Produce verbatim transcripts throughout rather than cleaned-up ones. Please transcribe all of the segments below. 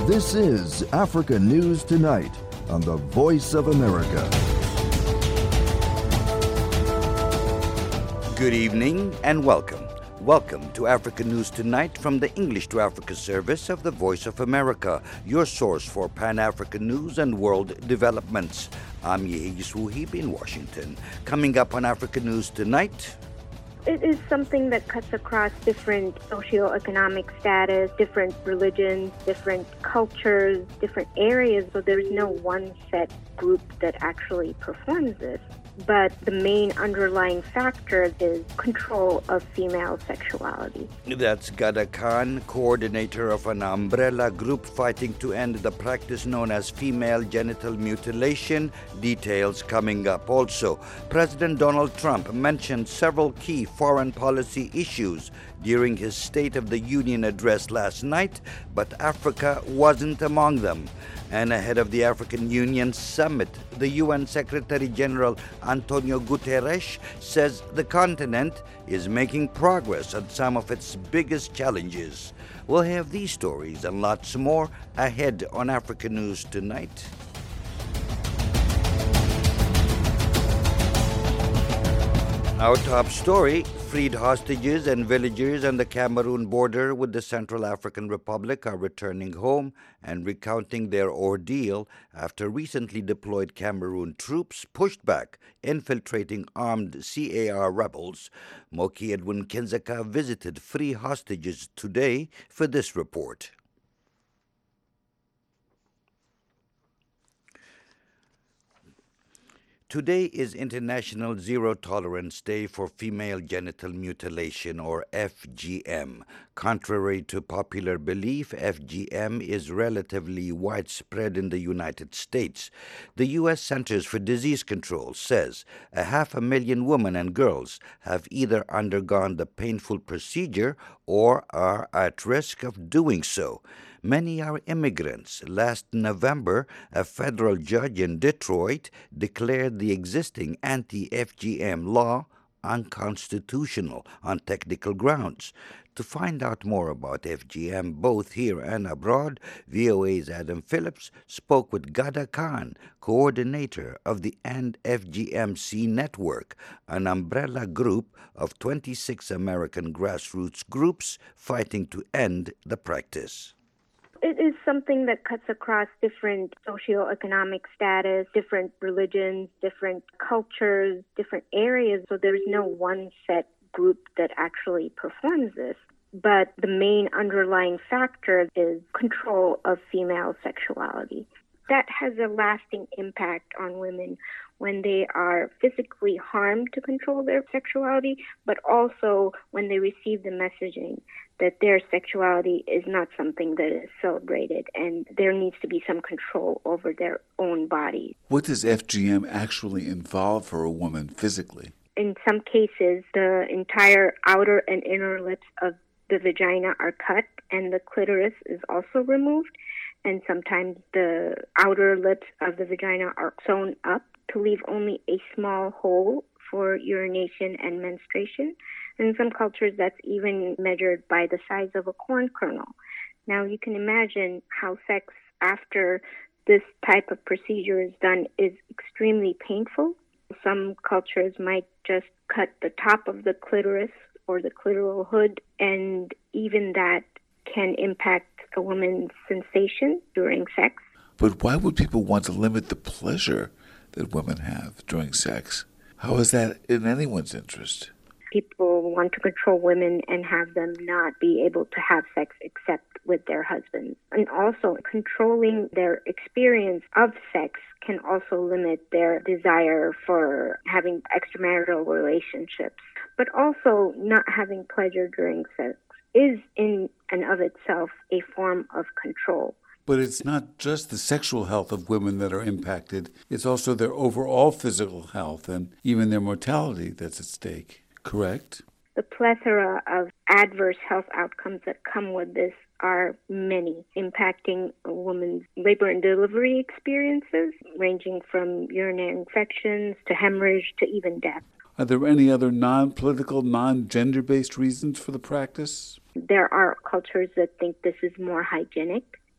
This is Africa News Tonight on the Voice of America. Good evening and welcome. Welcome to Africa News Tonight from the English to Africa service of the Voice of America, your source for Pan-African news and world developments. I'm Yehigi Suhib in Washington. Coming up on Africa News Tonight... It is something that cuts across different socioeconomic status, different religions, different cultures, different areas. So there's no one set group that actually performs this. But the main underlying factor is control of female sexuality. That's Ghada Khan, coordinator of an umbrella group fighting to end the practice known as female genital mutilation. Details coming up. Also, President Donald Trump mentioned several key foreign policy issues during his State of the Union address last night, but Africa wasn't among them. And ahead of the African Union summit, the U N Secretary General Antonio Guterres says the continent is making progress on some of its biggest challenges. We'll have these stories and lots more ahead on Africa News Tonight. Our top story, freed hostages and villagers on the Cameroon border with the Central African Republic are returning home and recounting their ordeal after recently deployed Cameroon troops pushed back, infiltrating armed C A R rebels. Moki Edwin Kenzaka visited free hostages today for this report. Today is International Zero Tolerance Day for Female Genital Mutilation, or F G M. Contrary to popular belief, F G M is relatively widespread in the United States. The U S Centers for Disease Control says a half a million women and girls have either undergone the painful procedure or are at risk of doing so. Many are immigrants. Last November, a federal judge in Detroit declared the existing anti-F G M law unconstitutional on technical grounds. To find out more about F G M, both here and abroad, V O A's Adam Phillips spoke with Ghada Khan, coordinator of the End F G M C Network, an umbrella group of twenty-six American grassroots groups fighting to end the practice. It is something that cuts across different socioeconomic status, different religions, different cultures, different areas. So there's no one set group that actually performs this. But the main underlying factor is control of female sexuality. That has a lasting impact on women when they are physically harmed to control their sexuality, but also when they receive the messaging that their sexuality is not something that is celebrated and there needs to be some control over their own body. What does F G M actually involve for a woman physically? In some cases, the entire outer and inner lips of the vagina are cut and the clitoris is also removed. And sometimes the outer lips of the vagina are sewn up to leave only a small hole for urination and menstruation. And in some cultures, that's even measured by the size of a corn kernel. Now, you can imagine how sex after this type of procedure is done is extremely painful. Some cultures might just cut the top of the clitoris or the clitoral hood, and even that can impact a woman's sensation during sex. But why would people want to limit the pleasure that women have during sex? How is that in anyone's interest? People want to control women and have them not be able to have sex except with their husbands. And also, controlling their experience of sex can also limit their desire for having extramarital relationships. But also, not having pleasure during sex is in and of itself a form of control. But it's not just the sexual health of women that are impacted. It's also their overall physical health and even their mortality that's at stake, correct? The plethora of adverse health outcomes that come with this are many, impacting a woman's labor and delivery experiences, ranging from urinary infections to hemorrhage to even death. Are there any other non-political, non-gender-based reasons for the practice? There are cultures that think this is more hygienic.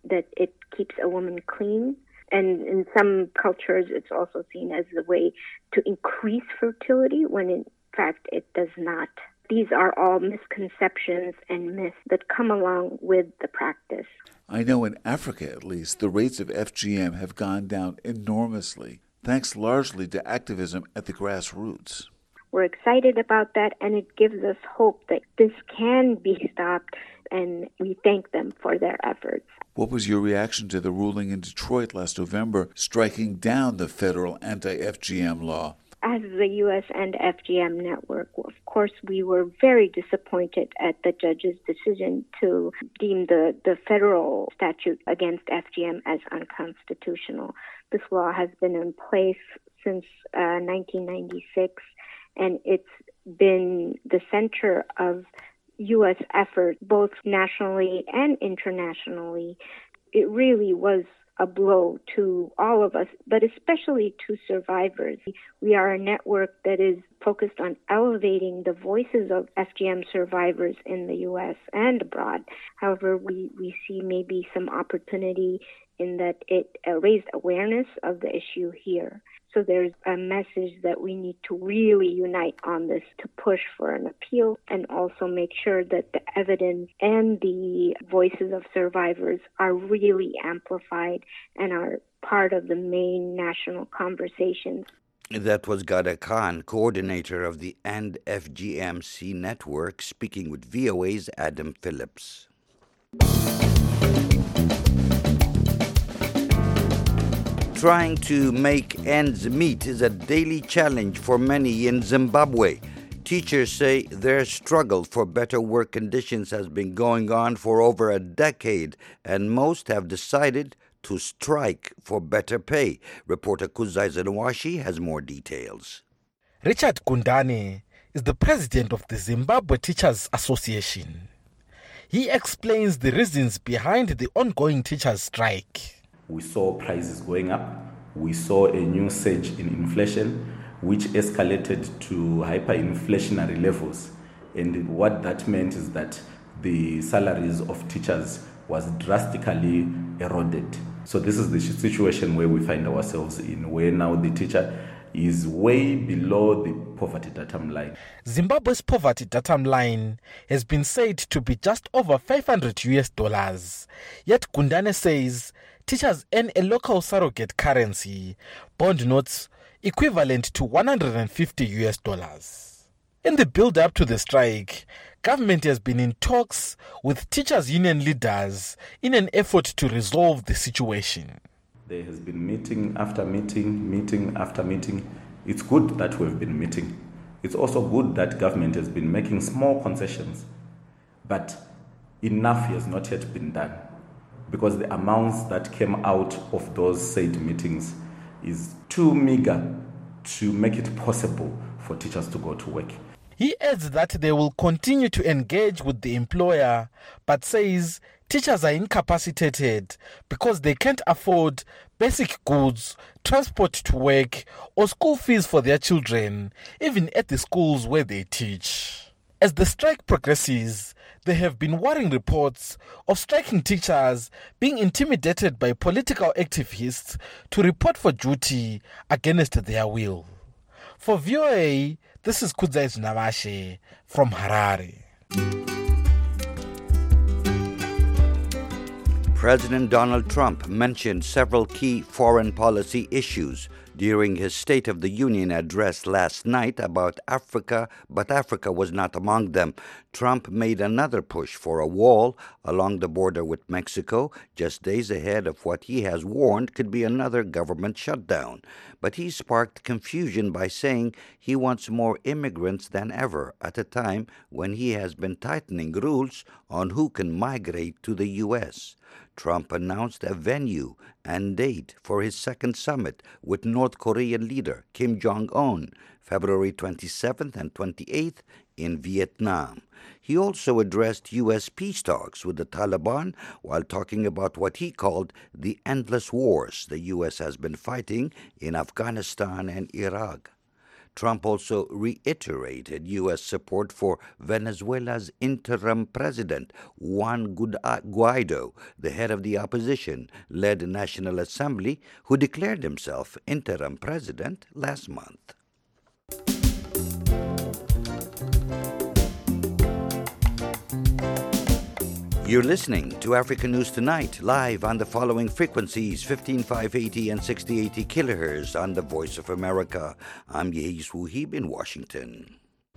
that it keeps a woman clean. And in some cultures, it's also seen as a way to increase fertility when in fact it does not. These are all misconceptions and myths that come along with the practice. I know in Africa, at least, the rates of F G M have gone down enormously, thanks largely to activism at the grassroots. We're excited about that, and it gives us hope that this can be stopped, and we thank them for their efforts. What was your reaction to the ruling in Detroit last November striking down the federal anti-F G M law? As the U S and F G M network, of course, we were very disappointed at the judge's decision to deem the, the federal statute against F G M as unconstitutional. This law has been in place since uh, nineteen ninety-six, and it's been the center of U S effort, both nationally and internationally. It really was a blow to all of us, but especially to survivors. We are a network that is focused on elevating the voices of F G M survivors in the U S and abroad. However, we, we see maybe some opportunity in that it uh, raised awareness of the issue here. So there's a message that we need to really unite on this to push for an appeal and also make sure that the evidence and the voices of survivors are really amplified and are part of the main national conversations. That was Ghada Khan, coordinator of the End F G M C network, speaking with V O A's Adam Phillips. Trying to make ends meet is a daily challenge for many in Zimbabwe. Teachers say their struggle for better work conditions has been going on for over a decade, and most have decided to strike for better pay. Reporter Kuzai Zenawashi has more details. Richard Gundane is the president of the Zimbabwe Teachers Association. He explains the reasons behind the ongoing teachers' strike. We saw prices going up. We saw a new surge in inflation, which escalated to hyperinflationary levels. And what that meant is that the salaries of teachers was drastically eroded. So this is the situation where we find ourselves in, where now the teacher is way below the poverty datum line. Zimbabwe's poverty datum line has been said to be just over five hundred U S dollars. Yet Gundane says teachers earn a local surrogate currency, bond notes equivalent to one hundred fifty U S dollars. In the build-up to the strike, government has been in talks with teachers' union leaders in an effort to resolve the situation. There has been meeting after meeting, meeting after meeting. It's good that we've been meeting. It's also good that government has been making small concessions, but enough has not yet been done, because the amounts that came out of those said meetings is too meager to make it possible for teachers to go to work. He adds that they will continue to engage with the employer, but says teachers are incapacitated because they can't afford basic goods, transport to work, or school fees for their children, even at the schools where they teach. As the strike progresses, there have been worrying reports of striking teachers being intimidated by political activists to report for duty against their will. For V O A, this is Kuzai Zenawashi from Harare. President Donald Trump mentioned several key foreign policy issues during his State of the Union address last night about Africa, but Africa was not among them. Trump made another push for a wall along the border with Mexico, just days ahead of what he has warned could be another government shutdown. But he sparked confusion by saying he wants more immigrants than ever at a time when he has been tightening rules on who can migrate to the U S Trump announced a venue and date for his second summit with North Korean leader Kim Jong-un, February twenty-seventh and twenty-eighth in Vietnam. He also addressed U S peace talks with the Taliban while talking about what he called the endless wars the U S has been fighting in Afghanistan and Iraq. Trump also reiterated U S support for Venezuela's interim president, Juan Guaido, the head of the opposition-led National Assembly, who declared himself interim president last month. You're listening to African News Tonight, live on the following frequencies, fifteen five eighty and sixty eighty kilohertz on the Voice of America. I'm Yehis Wuhib in Washington.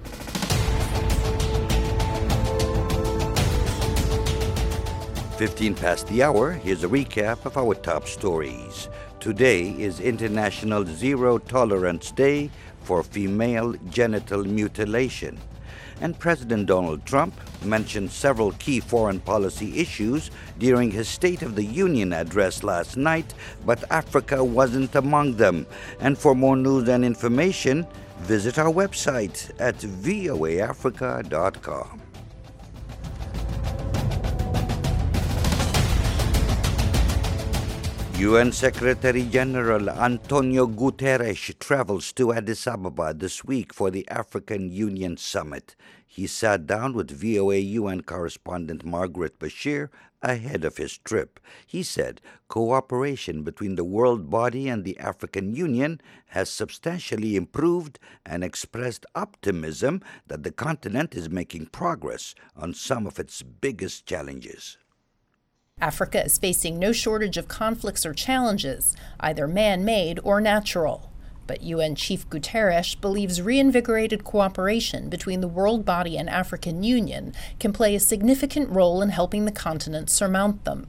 fifteen past the hour, here's a recap of our top stories. Today is International Zero Tolerance Day for female genital mutilation. And President Donald Trump mentioned several key foreign policy issues during his State of the Union address last night, but Africa wasn't among them. And for more news and information, visit our website at v o a africa dot com. U N Secretary-General Antonio Guterres travels to Addis Ababa this week for the African Union Summit. He sat down with V O A U N correspondent Margaret Bashir ahead of his trip. He said cooperation between the world body and the African Union has substantially improved and expressed optimism that the continent is making progress on some of its biggest challenges. Africa is facing no shortage of conflicts or challenges, either man-made or natural. But U N Chief Guterres believes reinvigorated cooperation between the world body and African Union can play a significant role in helping the continent surmount them.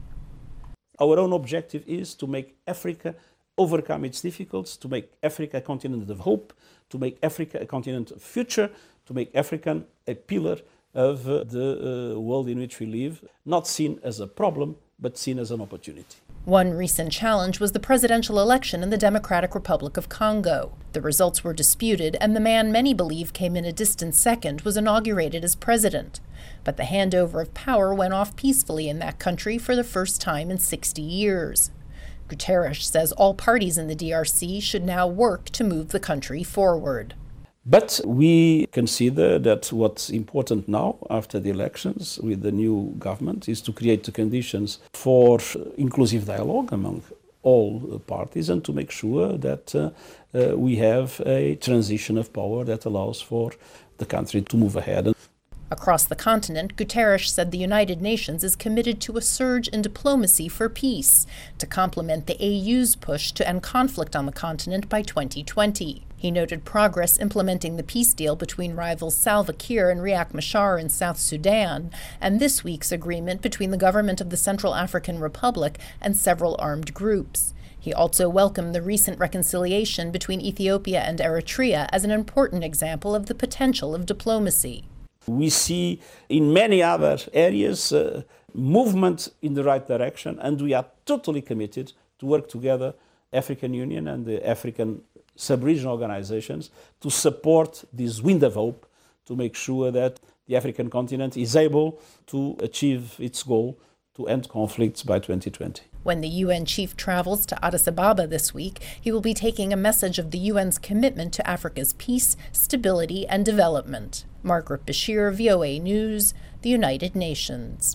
Our own objective is to make Africa overcome its difficulties, to make Africa a continent of hope, to make Africa a continent of future, to make Africa a pillar of uh, the uh, world in which we live, not seen as a problem, but seen as an opportunity. One recent challenge was the presidential election in the Democratic Republic of Congo. The results were disputed, and the man many believe came in a distant second was inaugurated as president. But the handover of power went off peacefully in that country for the first time in sixty years. Guterres says all parties in the D R C should now work to move the country forward. But we consider that what's important now, after the elections with the new government, is to create the conditions for inclusive dialogue among all parties and to make sure that uh, uh, we have a transition of power that allows for the country to move ahead. Across the continent, Guterres said the United Nations is committed to a surge in diplomacy for peace to complement the A U's push to end conflict on the continent by twenty twenty. He noted progress implementing the peace deal between rivals Salva Kiir and Riek Machar in South Sudan, and this week's agreement between the government of the Central African Republic and several armed groups. He also welcomed the recent reconciliation between Ethiopia and Eritrea as an important example of the potential of diplomacy. We see in many other areas uh, movement in the right direction, and we are totally committed to work together, African Union and the African sub-regional organizations, to support this wind of hope, to make sure that the African continent is able to achieve its goal to end conflicts by twenty twenty. When the U N chief travels to Addis Ababa this week, he will be taking a message of the U N's commitment to Africa's peace, stability, and development. Margaret Bashir, V O A News, the United Nations.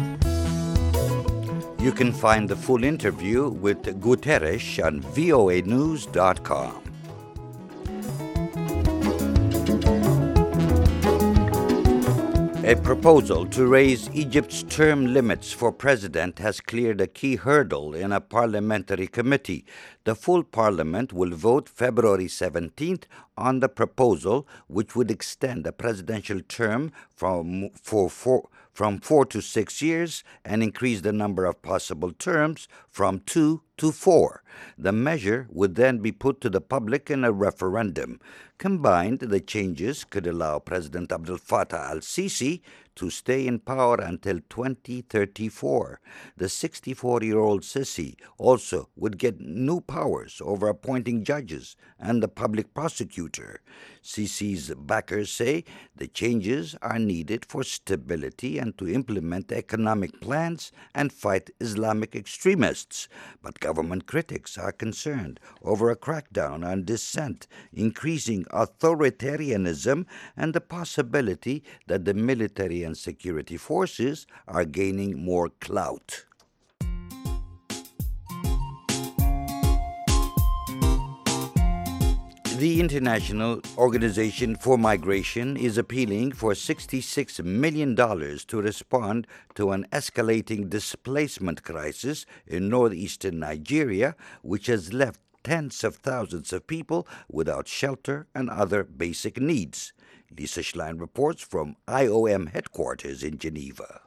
You can find the full interview with Guterres on v o a news dot com. A proposal to raise Egypt's term limits for president has cleared a key hurdle in a parliamentary committee. The full parliament will vote February seventeenth on the proposal, which would extend a presidential term from for four, from four to six years and increase the number of possible terms from two to four. The measure would then be put to the public in a referendum. Combined, the changes could allow President Abdel Fattah al-Sisi to stay in power until twenty thirty-four. The sixty-four-year-old Sisi also would get new powers over appointing judges and the public prosecutor. Sisi's backers say the changes are needed for stability and to implement economic plans and fight Islamic extremists. But government critics are concerned over a crackdown on dissent, increasing authoritarianism, and the possibility that the military and security forces are gaining more clout. The International Organization for Migration is appealing for sixty-six million dollars to respond to an escalating displacement crisis in northeastern Nigeria, which has left tens of thousands of people without shelter and other basic needs. Lisa Schlein reports from I O M headquarters in Geneva.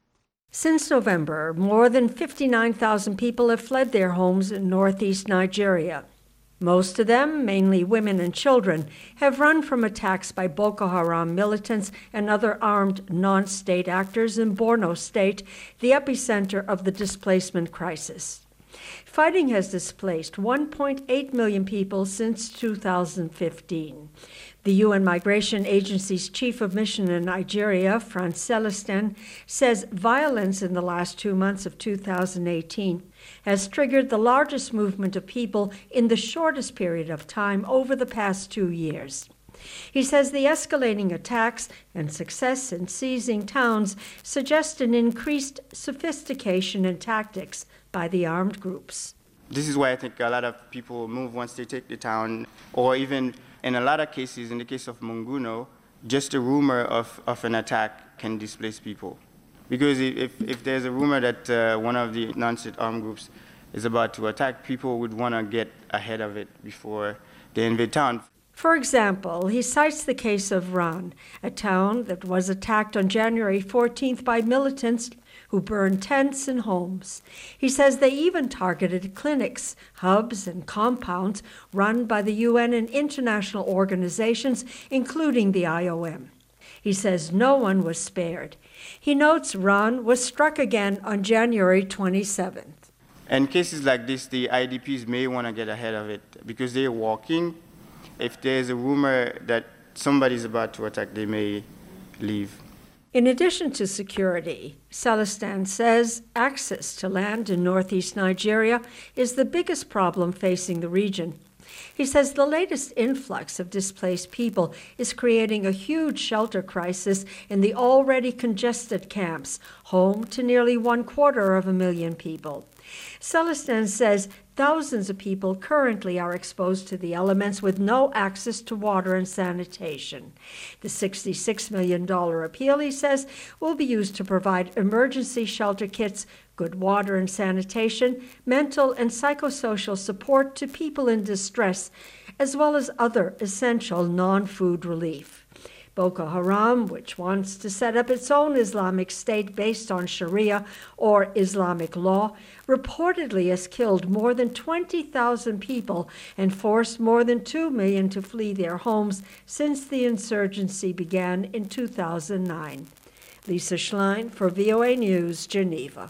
Since November, more than fifty-nine thousand people have fled their homes in northeast Nigeria. Most of them, mainly women and children, have run from attacks by Boko Haram militants and other armed non-state actors in Borno State, the epicenter of the displacement crisis. Fighting has displaced one point eight million people since two thousand fifteen. The U N Migration Agency's chief of mission in Nigeria, Frans Celestin, says violence in the last two months of two thousand eighteen has triggered the largest movement of people in the shortest period of time over the past two years. He says the escalating attacks and success in seizing towns suggest an increased sophistication in tactics by the armed groups. This is why I think a lot of people move once they take the town, or even in a lot of cases, in the case of Munguno, just a rumor of, of an attack can displace people. Because if, if there's a rumor that uh, one of the non-state armed groups is about to attack, people would want to get ahead of it before they invade town. For example, he cites the case of Ran, a town that was attacked on January fourteenth by militants who burned tents and homes. He says they even targeted clinics, hubs, and compounds run by the U N and international organizations, including the I O M. He says no one was spared. He notes Ran was struck again on January twenty-seventh. In cases like this, the I D Ps may want to get ahead of it because they're walking. If there's a rumor that somebody's about to attack, they may leave. In addition to security, Celestin says access to land in northeast Nigeria is the biggest problem facing the region. He says the latest influx of displaced people is creating a huge shelter crisis in the already congested camps, home to nearly one quarter of a million people. Celestin says thousands of people currently are exposed to the elements with no access to water and sanitation. The sixty-six million dollars appeal, he says, will be used to provide emergency shelter kits, good water and sanitation, mental and psychosocial support to people in distress, as well as other essential non-food relief. Boko Haram, which wants to set up its own Islamic State based on Sharia or Islamic law, reportedly has killed more than twenty thousand people and forced more than two million to flee their homes since the insurgency began in two thousand nine. Lisa Schlein for V O A News, Geneva.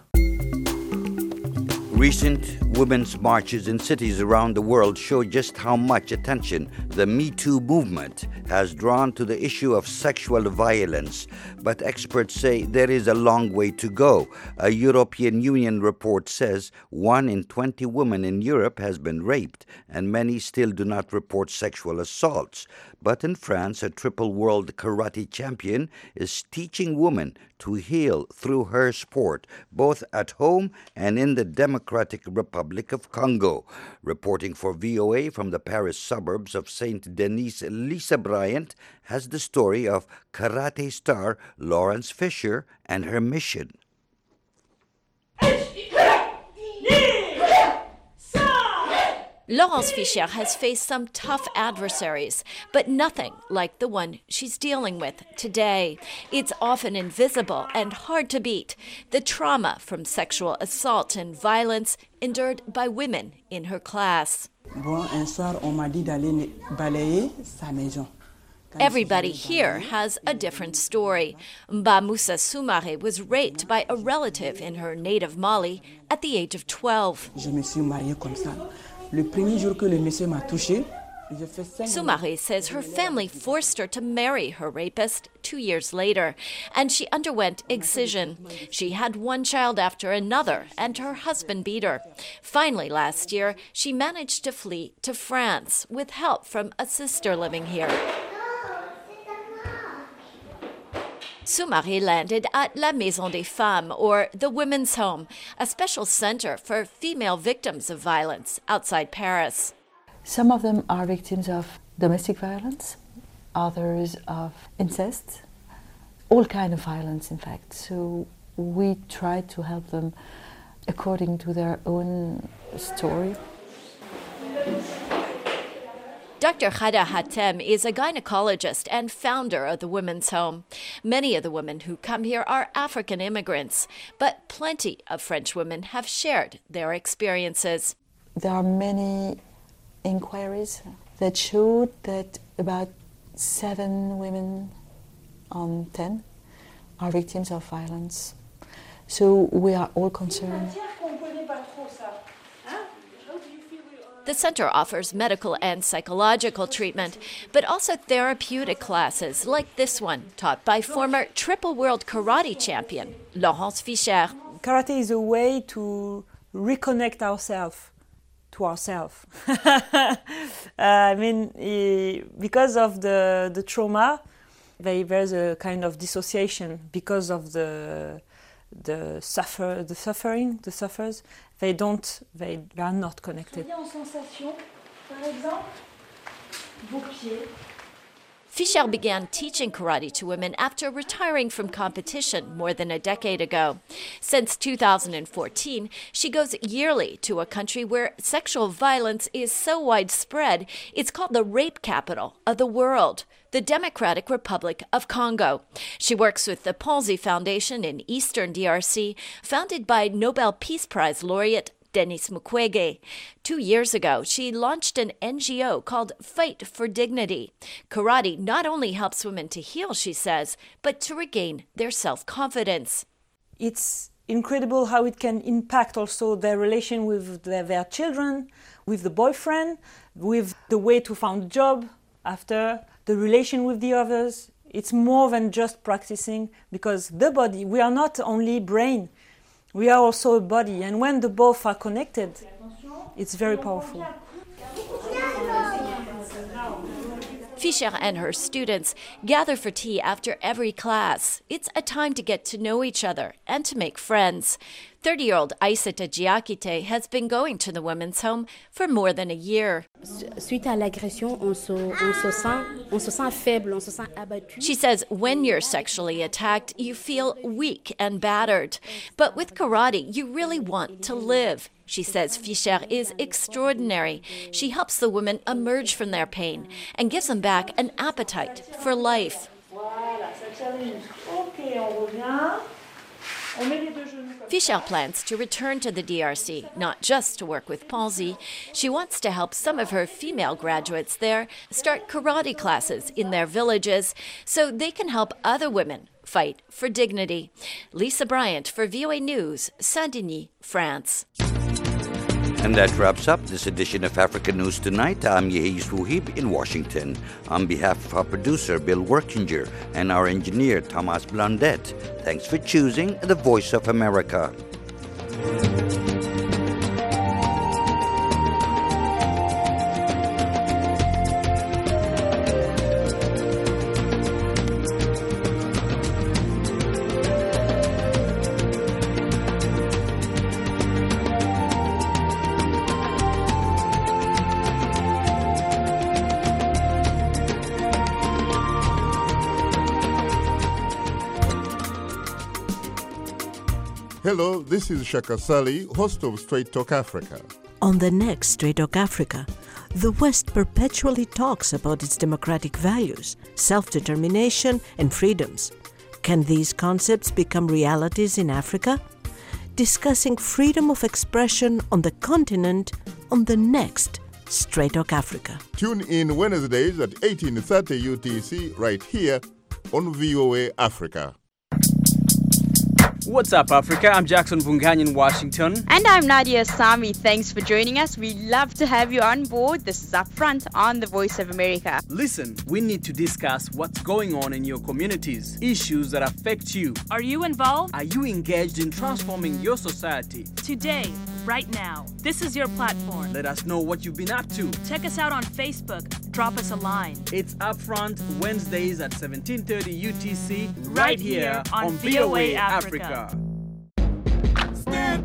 Recent women's marches in cities around the world show just how much attention the Me Too movement has drawn to the issue of sexual violence. But experts say there is a long way to go. A European Union report says one in twenty women in Europe has been raped, and many still do not report sexual assaults. But in France, a triple world karate champion is teaching women to heal through her sport, both at home and in the Democratic Republic of Congo. Reporting for V O A from the Paris suburbs of Saint Denis, Lisa Bryant has the story of karate star Lawrence Fisher and her mission. Laurence Fischer has faced some tough adversaries, but nothing like the one she's dealing with today. It's often invisible and hard to beat, the trauma from sexual assault and violence endured by women in her class. Everybody here has a different story. Mba Moussa Soumaré was raped by a relative in her native Mali at the age of twelve. Le premier jour que le monsieur m'a touché, Soumaré says her family forced her to marry her rapist two years later, and she underwent excision. She had one child after another, and her husband beat her. Finally, last year, she managed to flee to France with help from a sister living here. Soumaré landed at La Maison des Femmes, or the Women's Home, a special center for female victims of violence outside Paris. Some of them are victims of domestic violence, others of incest, all kinds of violence, in fact. So we try to help them according to their own story. Doctor Khada Hatem is a gynecologist and founder of the Women's Home. Many of the women who come here are African immigrants, but plenty of French women have shared their experiences. There are many inquiries that showed that about seven women on ten are victims of violence. So we are all concerned. The center offers medical and psychological treatment, but also therapeutic classes like this one, taught by former triple world karate champion Laurence Fischer. Karate is a way to reconnect ourselves to ourselves. uh, I mean, because of the, the trauma, there's a kind of dissociation because of the the suffer the suffering, the suffers. They don't, they are not connected. Fischer began teaching karate to women after retiring from competition more than a decade ago. Since two thousand fourteen, she goes yearly to a country where sexual violence is so widespread, it's called the rape capital of the world, the Democratic Republic of Congo. She works with the Ponzi Foundation in eastern D R C, founded by Nobel Peace Prize laureate Denis Mukwege. Two years ago, she launched an N G O called Fight for Dignity. Karate not only helps women to heal, she says, but to regain their self-confidence. It's incredible how it can impact also their relation with their, their children, with the boyfriend, with the way to find a job after, the relation with the others. It's more than just practicing, because the body, we are not only brain, we are also a body, and when the both are connected, it's very powerful. Fischer and her students gather for tea after every class. It's a time to get to know each other and to make friends. thirty-year-old Aissata Diakite has been going to the Women's Home for more than a year. She says when you're sexually attacked, you feel weak and battered. But with karate, you really want to live. She says Fischer is extraordinary. She helps the women emerge from their pain and gives them back an appetite for life. Fischer plans to return to the D R C, not just to work with Ponzi. She wants to help some of her female graduates there start karate classes in their villages so they can help other women fight for dignity. Lisa Bryant for V O A News, Saint-Denis, France. And that wraps up this edition of Africa News Tonight. I'm Yehi Suhib in Washington. On behalf of our producer, Bill Workinger, and our engineer, Thomas Blondet, thanks for choosing the Voice of America. Hello, this is Shaka Sali, host of Straight Talk Africa. On the next Straight Talk Africa, the West perpetually talks about its democratic values, self-determination, and freedoms. Can these concepts become realities in Africa? Discussing freedom of expression on the continent on the next Straight Talk Africa. Tune in Wednesdays at eighteen thirty U T C right here on V O A Africa. What's up, Africa? I'm Jackson Vunganyi in Washington. And I'm Nadia Sami. Thanks for joining us. We love to have you on board. This is Upfront on the Voice of America. Listen, we need to discuss what's going on in your communities, issues that affect you. Are you involved? Are you engaged in transforming your society? Today, right now, this is your platform. Let us know what you've been up to. Check us out on Facebook. Drop us a line. It's Upfront Wednesdays at seventeen thirty U T C, right, right here on, on V O A Africa. Africa.